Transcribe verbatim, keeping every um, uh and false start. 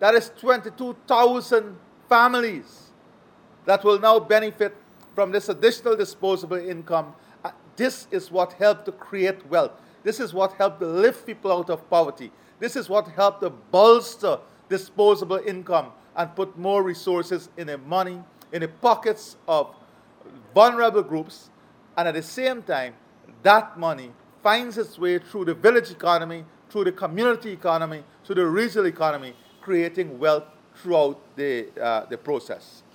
That is twenty-two thousand families that will now benefit from this additional disposable income. Uh, This is what helped to create wealth. This is what helped to lift people out of poverty. This is what helped to bolster disposable income and put more resources in the money, in the pockets of vulnerable groups, and at the same time, that money finds its way through the village economy, through the community economy, through the regional economy, creating wealth throughout the, uh, the process.